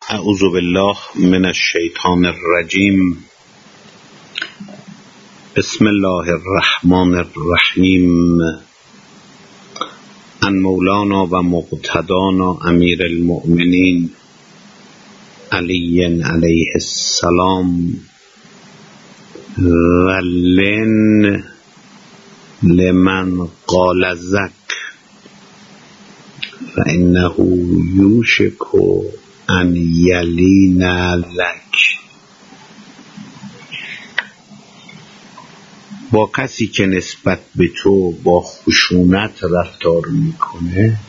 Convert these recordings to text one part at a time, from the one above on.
اعوذ بالله من الشیطان الرجیم. بسم الله الرحمن الرحیم. عن مولانا و مقتدانا امیر المؤمنین علی علیه السلام و لمن قال زک فانه یوشک ان یلین لک. با کسی که نسبت به تو با خشونت رفتار میکنه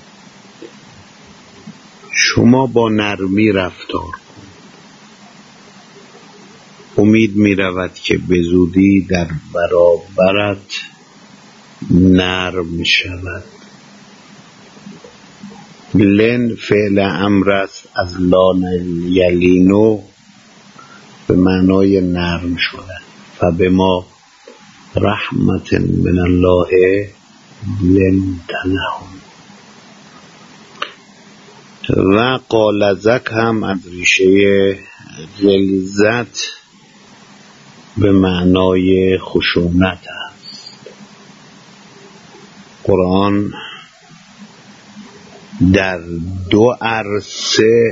شما با نرمی رفتار کن. امید میرود که به زودی در برابرت نرم شود. لن فعل امر است از لان یلینو به معنای نرم شده. فبما رحمت من الله لنت لهم. و قال زک هم از ریشه غلظت به معنای خشونت است. قرآن در دو عرصه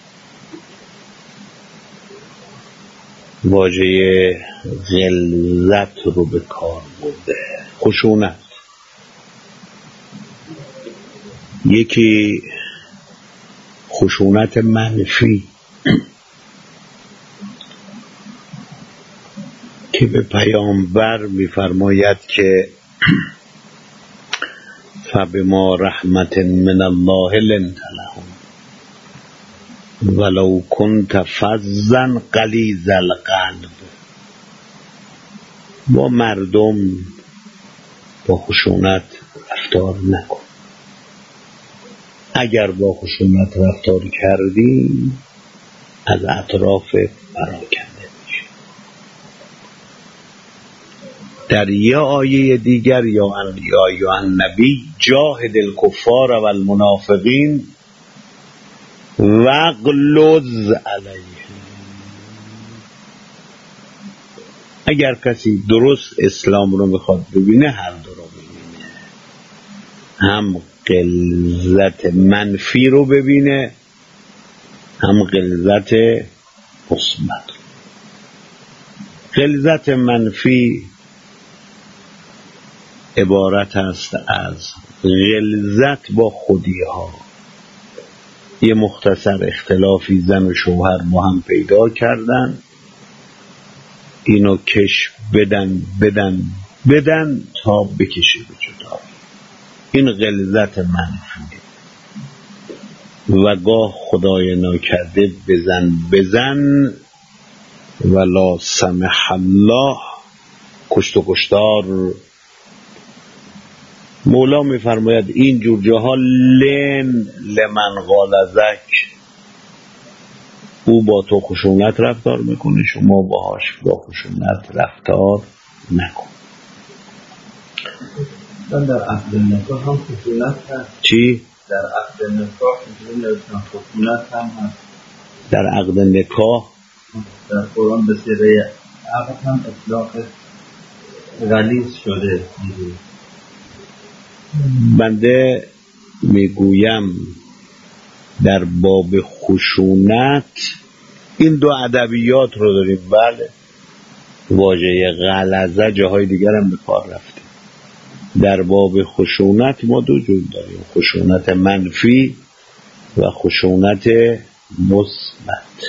واژه غلظت رو به کار برده. خشونت، یکی خشونت منفی که به پیامبر می‌فرماید که فبما رحمت من الله لنت لهم ولو كنت فظا غلیظ القلب. با مردم با خشونت رفتار نکن. اگر با خشونت رفتار کردی از اطرافت پراکنده میشه. در یه آیه دیگر یا النبی جاهد الکفار و المنافقین واغلظ علیهم. اگر کسی درست اسلام رو میخواد ببینه هر دو رو ببینه، هم غلظت منفی رو ببینه هم غلظت مثبت. غلظت منفی عبارت است از غلظت با خودی ها. یه مختصر اختلافی زن و شوهر با هم پیدا کردن، اینو کش بدن تا بکشه به جدایی. این غلظت منفی. و گاه خدای ناکرده بزن ولا سمح الله، کشت و کشتار. مولا میفرماید این جور جاها لمن قال زک، او با تو خشونت رفتار میکنه، شما باهاش با خشونت رفتار نکن. در عقد نکاح هم خشونت هست. چی؟ در عقد نکاح خشونت هم هست. در عقد نکاح در قرآن به صیغه عقد هم اطلاق غلیظ شده. بنده میگویم در باب خشونت این دو ادبیات رو داریم. بله، واژه غلظه جاهای دیگر هم به کار رفته. در باب خشونت ما دو جور داریم، خشونت منفی و خشونت مثبت.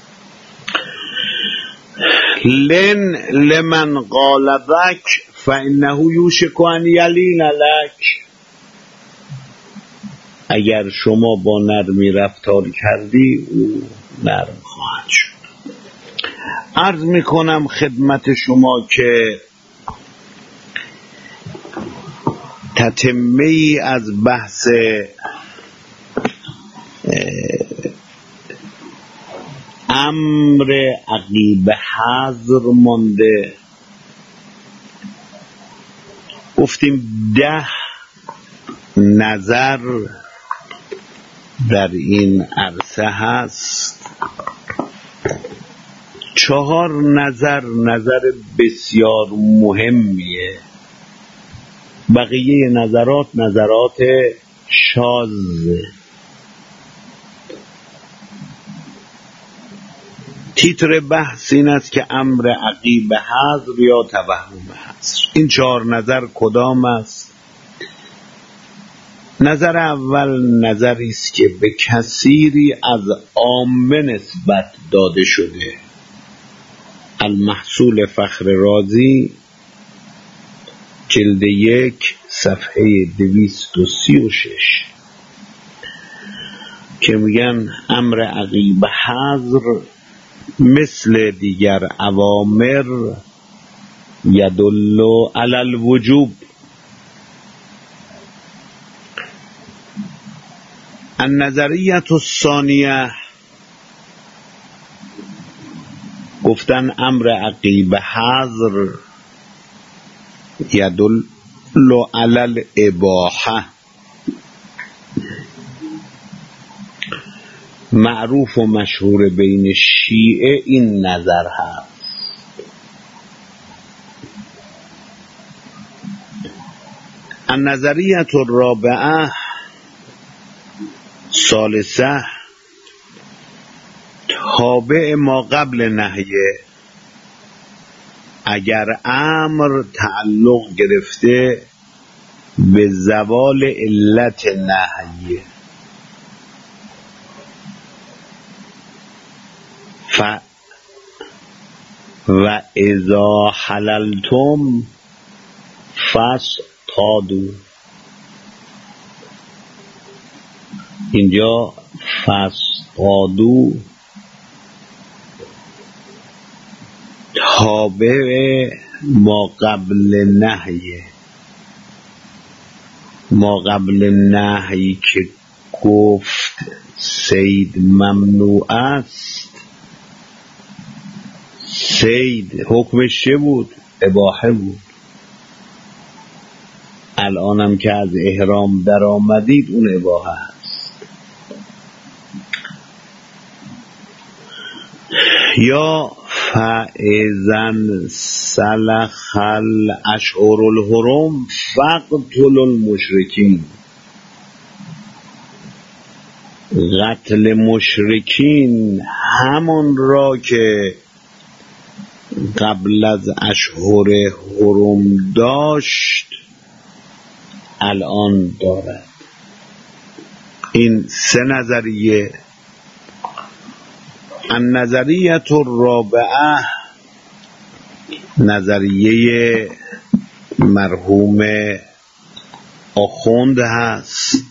لمن قال ذک فانه یوشک ان یلین لک. اگر شما با نرمی رفتار کردی او نرم خواهد شد. عرض میکنم خدمت شما که تتمه ای از بحث امر عقیب حظر مانده. گفتیم 10 نظر در این عرصه هست. 4 نظر بسیار مهمیه. بقیه نظرات شاذه. تیتر بحث این است که امر عقیب حذر یا توهم حذر. این 4 نظر کدام است؟ نظر اول نظری است که به کثیری از عامه نسبت داده شده. المحصول فخر رازی جلد 1 صفحه 236 که میگن امر عقیب حذر مثل دیگر اوامر یدل علی الوجوب. النظریه الثانیه گفتن امر عقیب حذر یدل علی الاباحه. معروف و مشهور بین شیعه این نظر هست. النظریه الرابعه ثالثه تابع ما قبل نهیه. اگر امر تعلق گرفته به زوال علت نهیه و اذا حللتم فاصطادوا. اینجا فاصطادوا تابع ما قبل نهیه. ما قبل نهی که گفت صید ممنوع است، صید حکمش چه بود؟ اباحه بود. الانم که از احرام در آمدید اون اباحه هست. یا فاذن سلخ الاشهر الحرم فاقتلوا المشرکین. قتل مشرکین همان را که قبل از اشهر حرم داشت الان دارد. این 3 نظریه. النظریه الرابعه نظریه مرحوم آخوند هست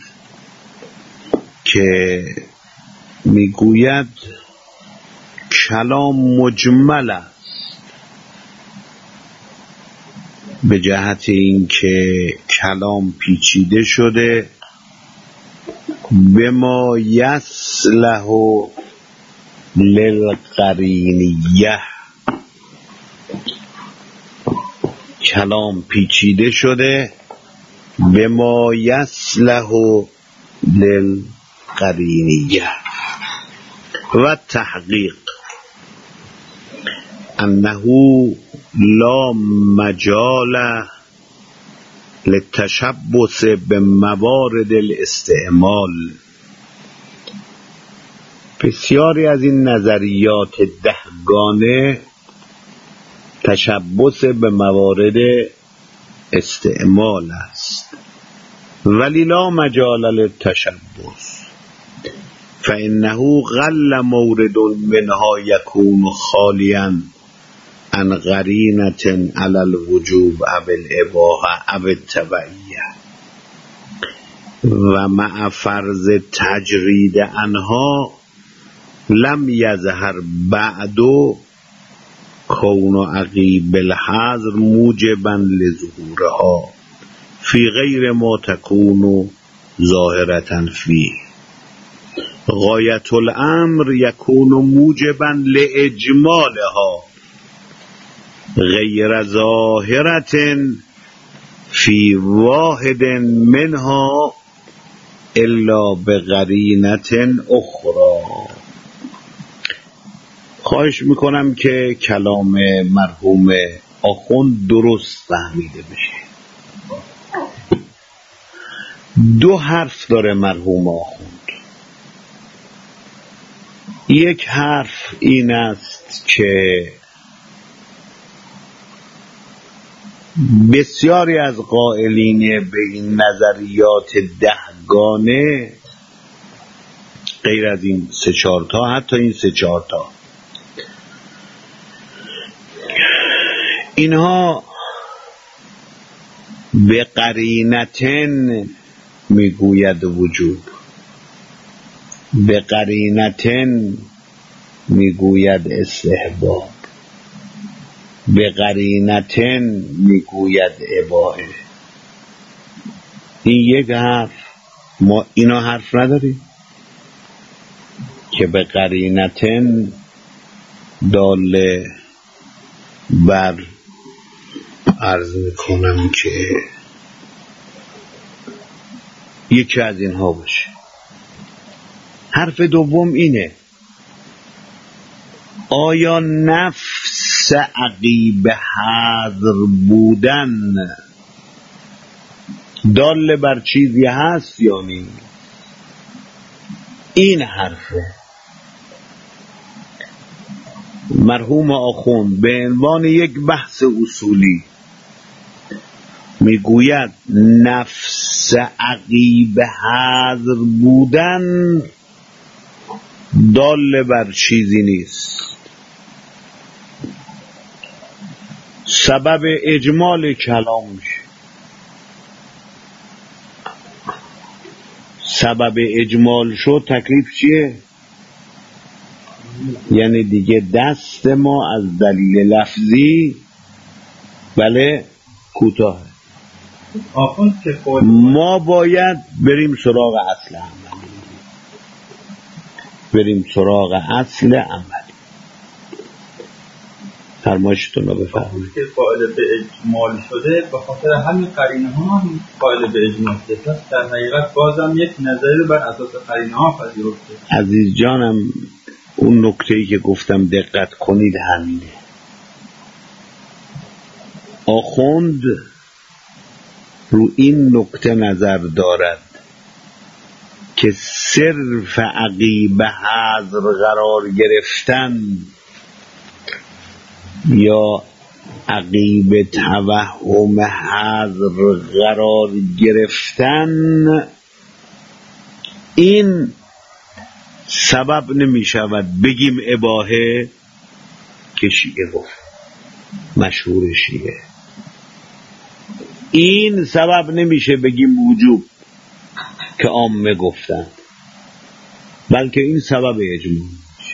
که میگوید کلام مجمل است به جهت اینکه کلام پیچیده شده به ما یصلح للقرینیه. کلام پیچیده شده به ما یصلح للقرینیه. و تحقیق انه لا مجال للتشبث بموارد الاستعمال. بسیاری از این نظریات 10گانه تشبث به موارد استعمال است، ولی لا مجال للتشبث فانه قل مورد منها یکون خالیا عن قرینة علی الوجوب او الاباحه او التبعیه و مع فرض تجرید عنها لم یظهر بعد کون عقیب الحذر موجبا لظهورها فی غیر ما تکون ظاهرة فیه. غایت الامر یکون موجبا لاجمالها غیر ظاهرة فی واحد منها الا بقرینة اخرى. خواهش میکنم که کلام مرحوم آخوند درست فهمیده بشه. 2 حرف داره مرحوم آخوند. یک حرف این است که بسیاری از قائلین به این نظریات 10 گانه، غیر از این 3-4 تا، حتی این 3-4 تا، اینها به قرینتن میگوید وجوب، به قرینتن میگوید استحباب، به قرینتن میگوید اباحه. این یک حرف. ما اینا حرف نداریم که به قرینتن داله بر، عرض میکنم که یکی از اینها باشه. حرف دوم اینه: آیا نفس عقیب حاضر بودن دال بر چیزی هست یا نیست؟ این حرفه. مرحوم آخوند به عنوان یک بحث اصولی میگوید نفس عقیب حاضر بودن دال بر چیزی نیست. سبب اجمال کلام میشه. سبب اجمال شد، تکلیف چیه؟ یعنی دیگه دست ما از دلیل لفظی بله کوتاه. ما باید بریم سراغ اصل عملی، بریم سراغ اصل عملی. فرمایشتون رو بفرمایید. که قائل به اجمال شده به خاطر همین قرینه ها هم قائل به اجمال شده. در حقیقت بازم یک نظری رو بر اساس قرینه ها پذیرفته. عزیز جانم، اون نکته‌ای که گفتم دقت کنید همینه. آخوند رو این نکته نظر دارد که صرف عقیب حاضر قرار گرفتن یا عقیب توهم حاضر قرار گرفتن این سبب نمی شود بگیم اباحه که شیعه گفت، مشهور شیعه. این سبب نمیشه بگیم وجوب که عامه گفتن، بلکه این سبب اجماع میشه.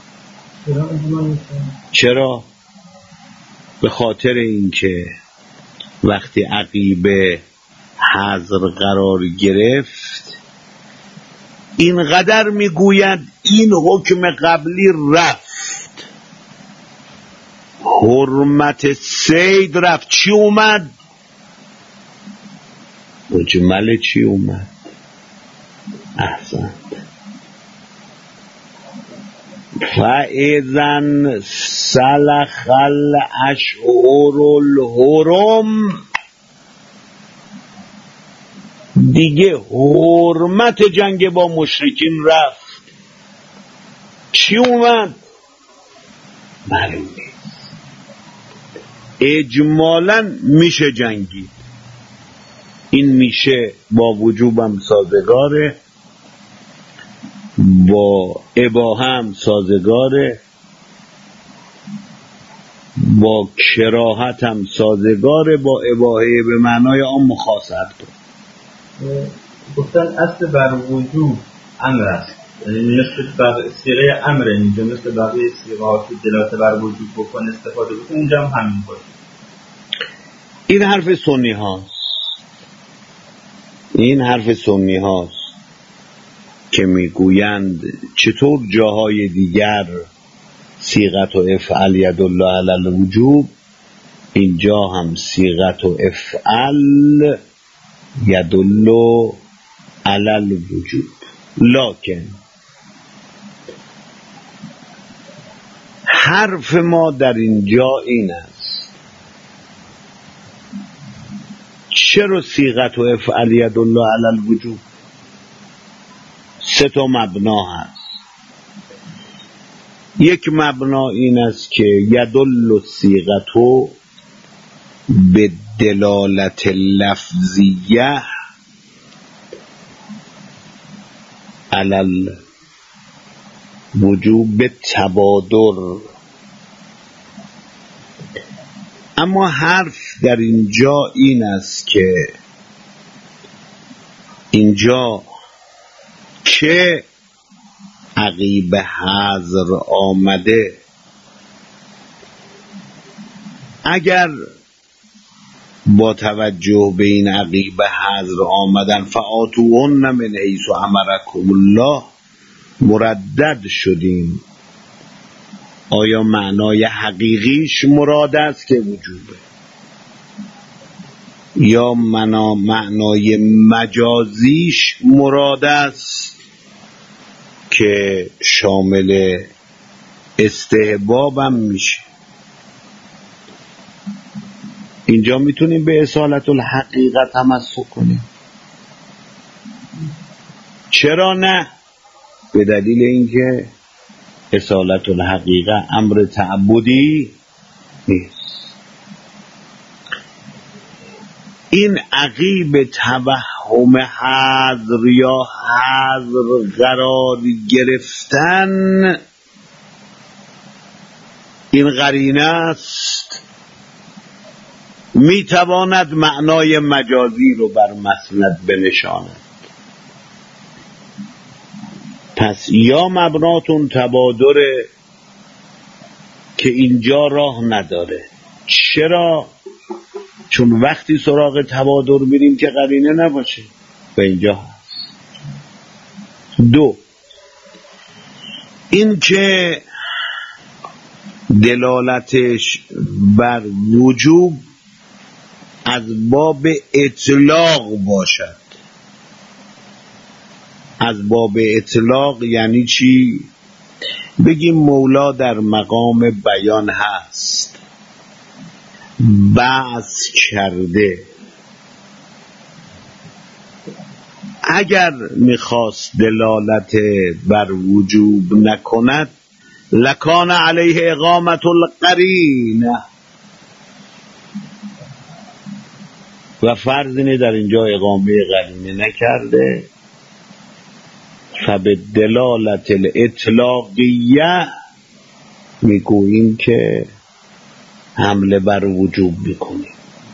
چرا؟ به خاطر اینکه وقتی عقیب حاضر قرار گرفت اینقدر میگوید این حکم قبلی رفت، حرمت صید رفت، چی اومد؟ مجمل چی اومد؟ احسنت. فَإِذَنْ سَلَخَ الْأَشْهُرُ الْحُرُمَ، دیگه حرمت جنگ با مشرکین رفت، چی اومد؟ معلوم نیست. اجمالاً میشه جنگید، این میشه با وجوبم سازگاره، با اباحه هم سازگاره، با کراهت هم سازگاره، با اباحه به معنای آن مخاصرت. گفتن اصل بر وجوب امر است، یعنی مثل صیغه امر، اینجا مثل بقیه صیغه‌ها که دلالت بر وجوب بکنه استفاده بکنه، اینجا هم همین باشه. این حرف سنی هاست، این حرف سنی هاست که میگویند چطور جاهای دیگر صیغت و افعل یدل علی الوجوب، اینجا هم صیغت و افعل یدل علل وجوب. لکن حرف ما در اینجا این است چرا صیغت و افعل یدل علی الوجوب؟ 3 مبنا هست. یک مبنا این است که یدل صیغت به دلالت لفظیه علی الوجوب تبادر. اما حرف در اینجا این است که اینجا که عقیب حذر آمده اگر با توجه به این عقیب حذر آمدن فآتوهن من حیث امرکم الله مردد شدیم، آیا معنای حقیقیش مراد است که وجوبه یا معنای مجازیش مراد است که شامل استحبابم میشه؟ اینجا میتونیم به اصالت الحقیقت تمسک کنیم. چرا نه؟ به دلیل اینکه اصالت الحقیقه امر تعبدی نیست. این عقیب توهم حذر یا حذر قرار گرفتن این قرینه است میتواند معنای مجازی رو بر مسند بنشاند. پس یا مبناتون تبادره که اینجا راه نداره. چرا؟ چون وقتی سراغ تبادر میریم که قرینه نباشه و اینجا هست. 2 این که دلالتش بر وجوب از باب اطلاق باشد. از باب اطلاق یعنی چی؟ بگیم مولا در مقام بیان هست، بعث کرده. اگر میخواست دلالت بر وجوب نکند لکان علیه اقامت القرینه، و فرض اینه در اینجا اقامه قرینه نکرده، فبالدلالت الاطلاقیه میگوییم که حمله بر وجوب میکنیم.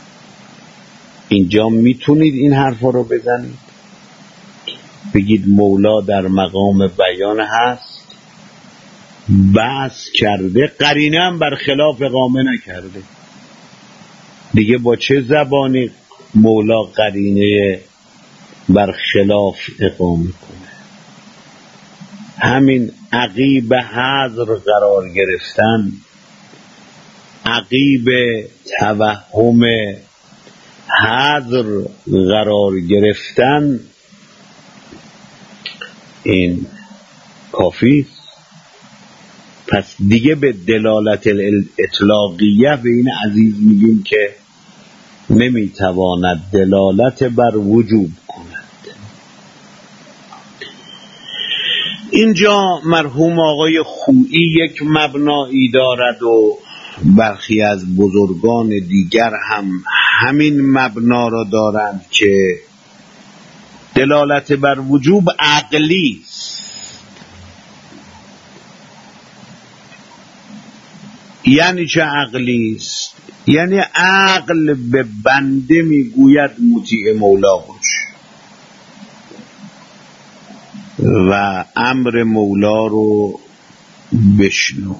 اینجا میتونید این حرفا رو بزنید، بگید مولا در مقام بیان هست، بحث کرده، قرینه هم برخلاف اقامه نکرده. دیگه با چه زبانی مولا قرینه برخلاف اقامه کنه؟ همین عقیب حذر قرار گرفتن، عقیب توهم حذر قرار گرفتن، این کافی. پس دیگه به دلالت اطلاقیه به این عزیز میگیم که نمیتواند دلالت بر وجوب کند. اینجا مرحوم آقای خویی یک مبنایی دارد و برخی از بزرگان دیگر هم همین مبنا را دارند که دلالت بر وجوب عقلی است. یعنی چه عقلی است؟ یعنی عقل به بنده میگوید مطیع مولا باش و امر مولا رو بشنو.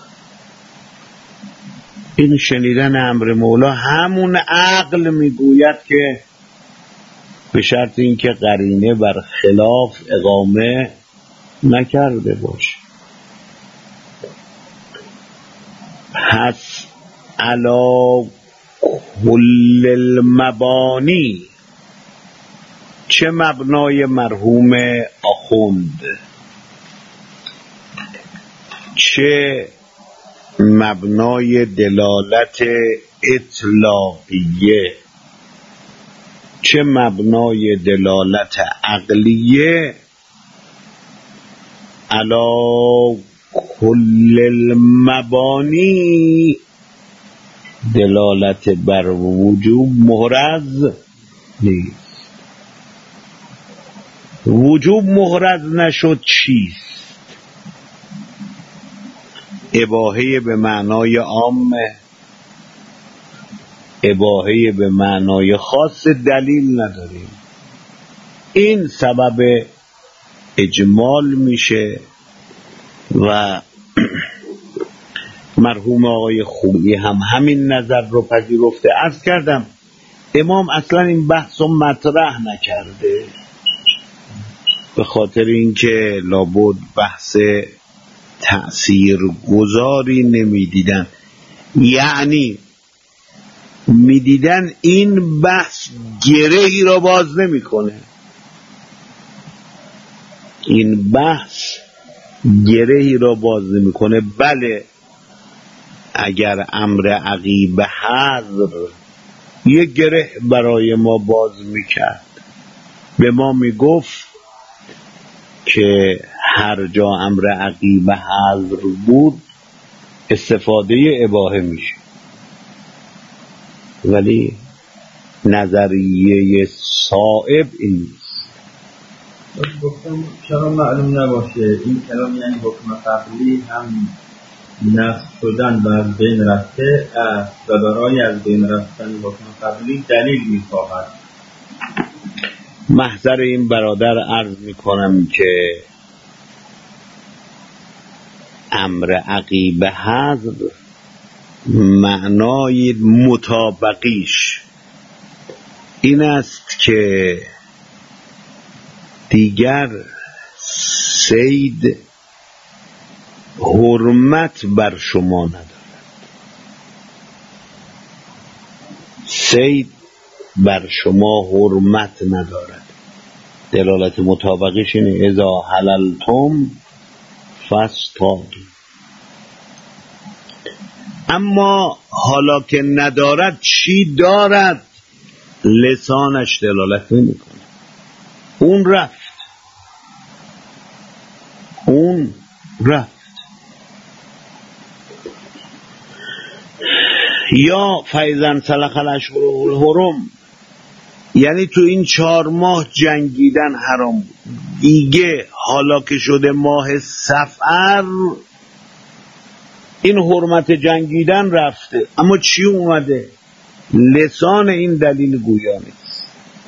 این شنیدن امر مولا همون عقل میگوید که به شرط اینکه قرینه بر خلاف اقامه نکرده باشه. پس علا کل المبانی، چه مبنای مرحوم آخوند، چه مبنای دلالت اطلاقیه، چه مبنای دلالت عقلیه، علی کل المبانی دلالت بر وجوب محرز نیست. وجوب محرز نشد چیست؟ اباحه به معنای عامه، اباحه به معنای خاص دلیل نداریم. این سبب اجمال میشه و مرحوم آقای خویی هم همین نظر رو پذیرفته. عرض کردم امام اصلا این بحث رو مطرح نکرده به خاطر اینکه لابد بحث تأثیر گذاری نمیدیدن، یعنی میدیدن این بحث گرهی را باز نمیکنه. این بحث گرهی را باز نمیکنه. بله اگر امر عقیب حذر یک گره برای ما باز میکرد، به ما میگفت که هر جا امر عقیب حذر بود استفاده اباحه میشه، ولی نظریه صائب این نیست. گفتم چرا معلوم نباشه این کلام یعنی حکم قبلی هم نفس شدن و از بین رفته و برای از بین رفتن حکم قبلی دلیل میخواهد. محضر این برادر عرض میکنم که امر عقیب حذر معنای مطابقیش این است که دیگر صید حرمت بر شما ندارد. صید بر شما حرمت ندارد. دلالت مطابقش اینه اذا حللتم فاصطادوا. اما حالا که ندارد چی دارد؟ لسانش دلالت نمیکنه. اون رفت. یا فیضن سلخ الاشهر الحرم، یعنی تو این 4 ماه جنگیدن حرام بود. دیگه حالا که شده ماه صفر این حرمت جنگیدن رفته، اما چی اومده؟ لسان این دلیل گویا نیست.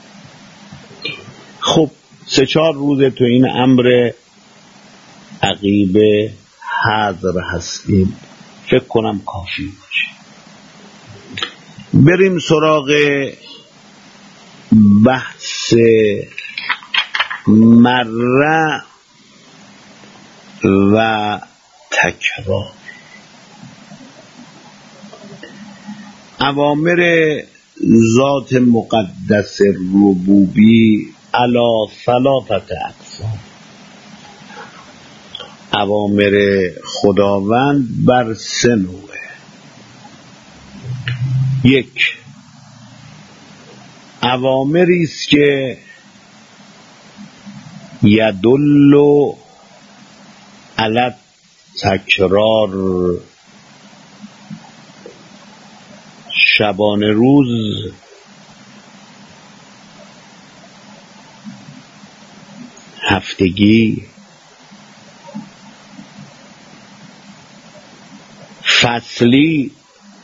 خب 3-4 روز تو این امر عقیب حذر هستیم، فکر کنم کافی باشه. بریم سراغ بحث مره و تکرار. اوامر ذات مقدس ربوبی علی 3 اقسام. اوامر خداوند بر 3 نوعه. 1 اوامری است که یدل علی تکرار، شبانه روز هفتگی فصلی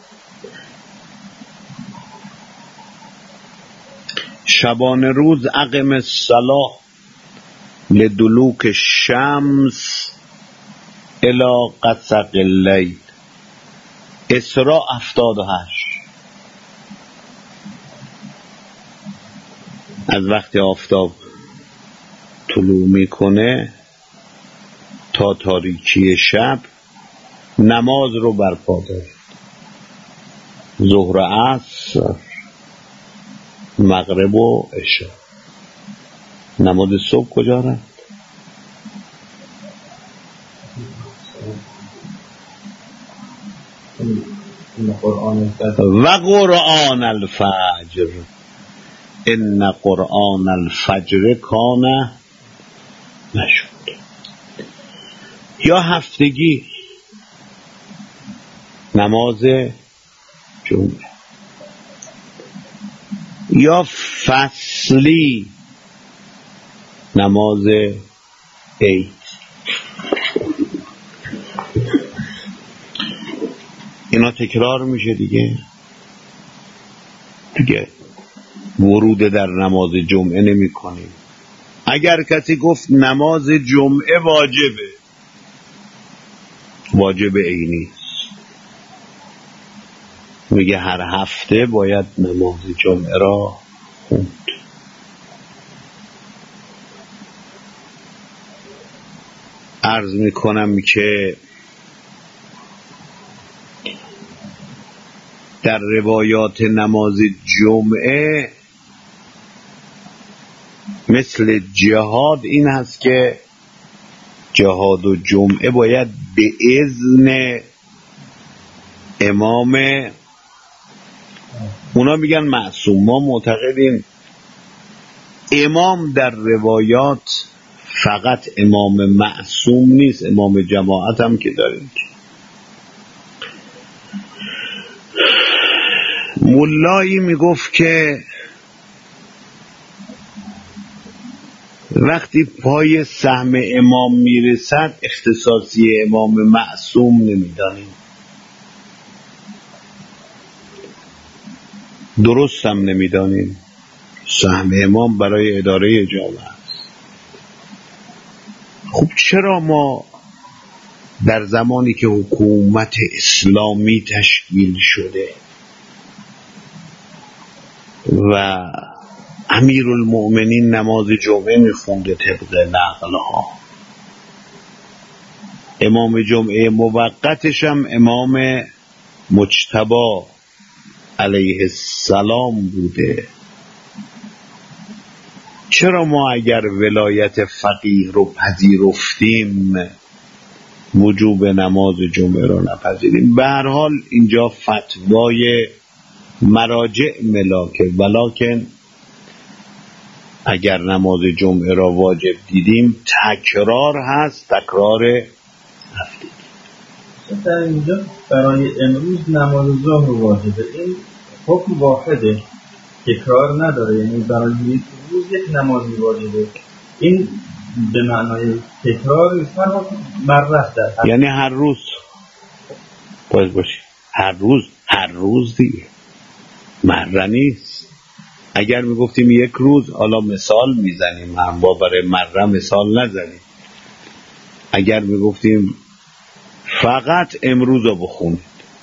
شبانه روز اقم الصلاة لدلوک الشمس الی غسق اللیل. اسراء 78 از وقتی آفتاب طلوع میکنه تا تاریکی شب نماز رو برپا دارید. ظهر عصر مغرب و عشاء. نماز صبح کجا رفت؟ و قرآن الفجر ان قرآن الفجر کان نشد. یا هفتگی نماز جمعه، یا فصلی نماز عید. اینا تکرار میشه دیگه ورود در نماز جمعه نمی کنیم. اگر کسی گفت نماز جمعه واجب عینی است، میگه هر هفته باید نماز جمعه را خوند. عرض میکنم که در روایات نماز جمعه مثل جهاد این هست که جهاد و جمعه باید به اذن امام، اونا میگن معصوم، ما معتقدیم امام در روایات فقط امام معصوم نیست، امام جماعت هم که داریم. ملایی میگفت که وقتی پای سهم امام میرسد اختصاصی امام معصوم نمیدانیم. درست هم نمیدانیم. سهم امام برای اداره جامعه است. خب چرا ما در زمانی که حکومت اسلامی تشکیل شده و امیرالمؤمنین نماز جمعه میخونده طبق نقلها، امام جمعه موقتش هم امام مجتبی علیه السلام بوده، چرا ما اگر ولایت فقیه رو پذیرفتیم وجوب نماز جمعه رو نپذیریم؟ به هر حال اینجا فتوای مراجع ملاکه، ولکن اگر نماز جمعه را واجب دیدیم تکرار هست، تکرار هفتگی. در اینجا برای امروز نماز ظهر واجبه، این حکم واحده، تکرار نداره، یعنی برای یک روز یک نمازی واجبه. این به معنای تکرار هر مرت در یعنی هر روز باید باشه، هر روز دیگه مره نیست. اگر میگفتیم یک روز، حالا مثال میزنیم، هم با برای مره مثال نزنیم. اگر میگفتیم فقط امروز رو بخونید،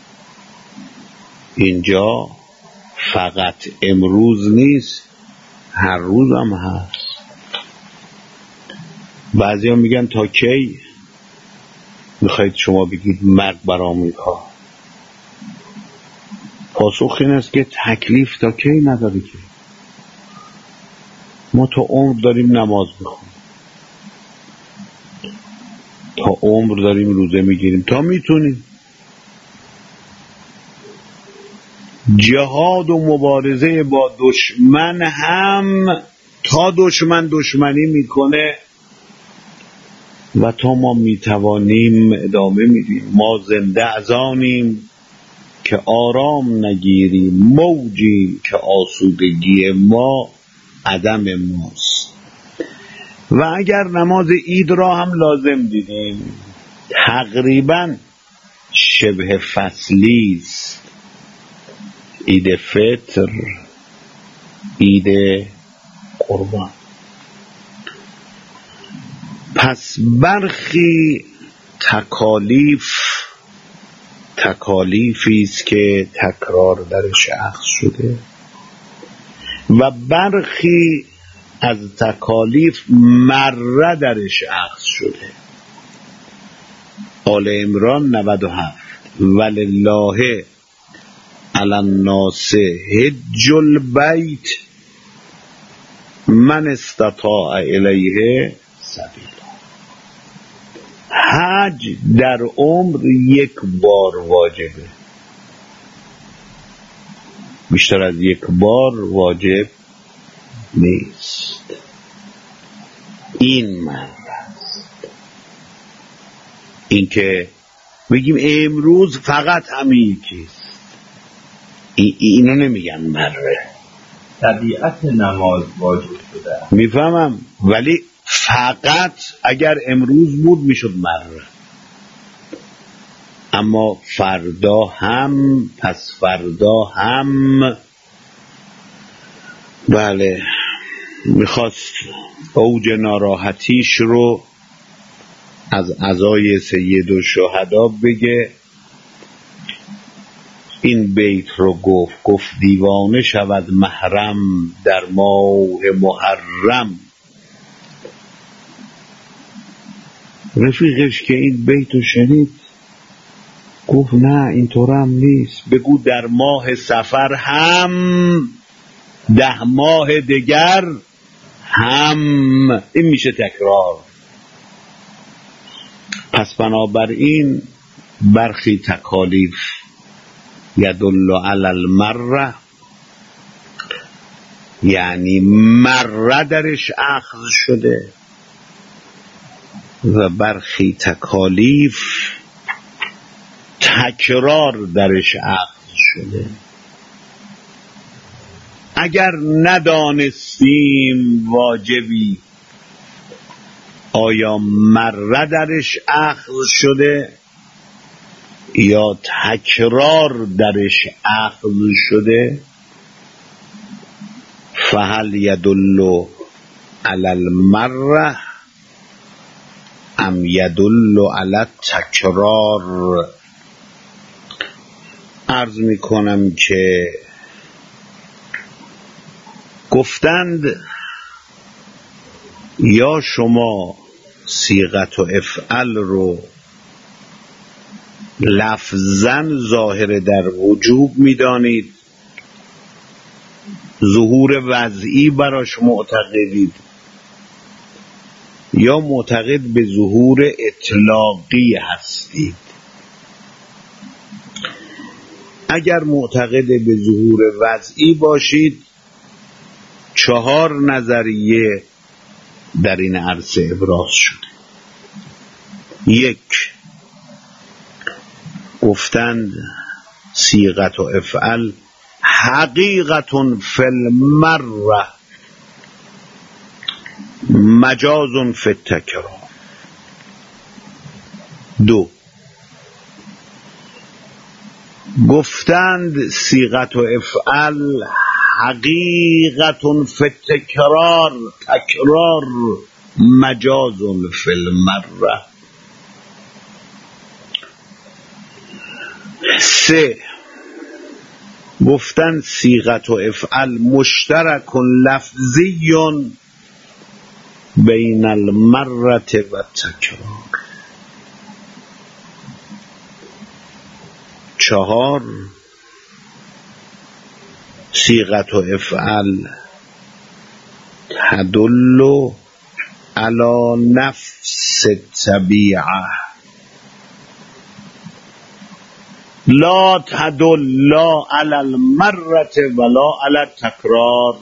اینجا فقط امروز نیست، هر روز هم هست. بعضی ها میگن تا کی میخواید شما بگید مرگ بر آمریکا؟ پاسخ این است که تکلیف تا کی نداره که ما تا عمر داریم نماز میخونیم، تا عمر داریم روزه میگیریم، تا میتونیم. جهاد و مبارزه با دشمن هم تا دشمن دشمنی میکنه و تا ما میتوانیم ادامه میدیم. ما زنده از آنیم که آرام نگیریم، موجیم که آسودگی ما عدم ماست. و اگر نماز عید را هم لازم دیدیم، تقریبا شبه فصلی است. عید فطر، عید قربان. پس برخی تکالیفی است که تکرار درش اخذ شده و برخی از تکالیف مره درش اخذ شده. آل عمران 97 ولله علی الناس حج البیت من استطاع الیه سبیلا. حج در عمر یک بار واجبه، بیشتر از یک بار واجب نیست. این معنی است. این که بگیم امروز فقط همین یکیست، اینو نمیگن مره. طبیعت نماز واجب شده، میفهمم، ولی فقط اگر امروز بود میشد مره، اما فردا هم، پس فردا هم. بله، میخواست اوج ناراحتیش رو از عزای سید الشهدا بگه. این بیت رو گفت دیوانه شود محرم در ماه محرم. رفیقش که این بیت رو شنید گفت نه اینطور هم نیست، بگو در ماه صفر هم 10 ماه دیگر هم. این میشه تکرار. پس بنابراین برخی تکالیف یدل علی المره، یعنی مره درش اخذ شده، و برخی تکالیف تکرار درش اخذ شده. اگر ندانستیم واجبی آیا مره درش اخذ شده یا تکرار درش اخذ شده، فهل یدل علی المره ام یدل علی التکرار. عرض میکنم که گفتند یا شما صیغت و افعل رو لفظاً ظاهر در وجوب میدانید، ظهور وضعی براش معتقدید، یا معتقد به ظهور اطلاقی هستید. اگر معتقد به ظهور وضعی باشید 4 نظریه در این عرصه ابراز شده. 1، گفتند صیغت و افعل حقیقت فی المره مجاز فی التکرار. 2، گفتند صیغت و افعل حقیقت فی التکرار، تکرار مجاز فی المره. 3، گفتند صیغت و افعل مشترک لفظی بین المره و التکرار. 4، صیغت و افعل تدل علی نفس الطبیعه لا تدل لا علی المره ولا علی التکرار.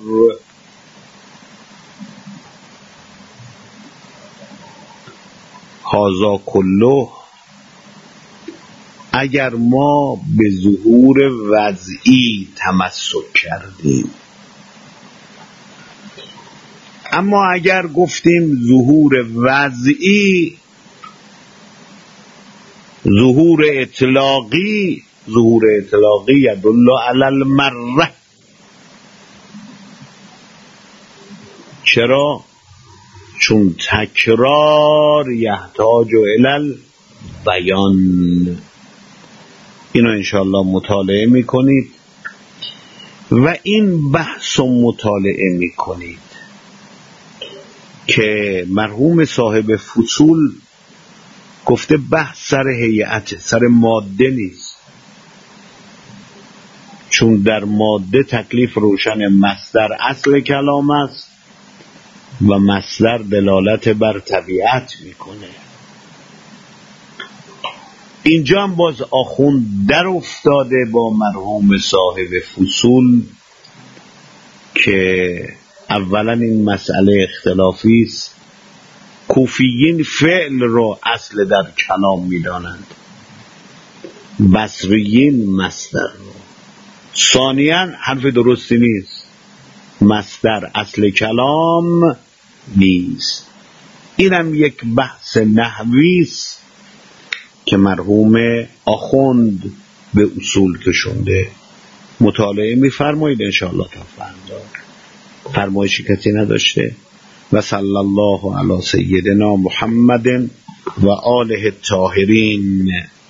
هذا کله اگر ما به ظهور وضعی تمسک کردیم. اما اگر گفتیم ظهور وضعی، ظهور اطلاقی یدل علی المره. چرا؟ چون تکرار یحتاج الی البیان. اینو انشاءالله مطالعه میکنید و این بحث رو مطالعه میکنید که مرحوم صاحب فصول گفته بحث سر هیئت، سر ماده نیست، چون در ماده تکلیف روشن، مصدر اصل کلام است، و مصدر دلالت بر طبیعت میکنه. اینجا هم باز آخوند در افتاده با مرحوم صاحب فصول که اولا این مسئله اختلافی است. کوفیین فعل رو اصل در کلام میدانند، بصریین مصدر رو. ثانیاً حرف درستی نیست، مصدر اصل کلام نیست. اینم یک بحث نحوی است که مرحوم آخوند به اصول کشونده. مطالعه می‌فرمایید انشاءالله تا فردا. فرمایشی کسی نداشته؟ و صلی الله علی سیدنا محمد و آله الطاهرین.